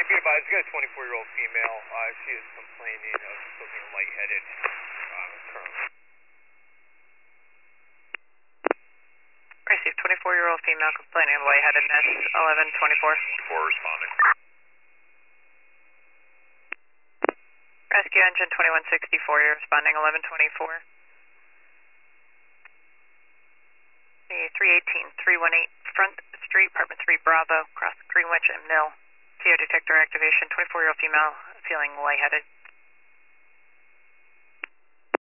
be advised, we got a 24-year-old female. She is complaining of feeling lightheaded currently. Received 24-year-old female complaining of lightheadedness, 1124. 4 responding. Rescue engine 2164, you're responding 1124. The 318, 318 Front Street, apartment 3 Bravo, across Greenwich and Mill. CO detector activation, 24-year-old female feeling lightheaded.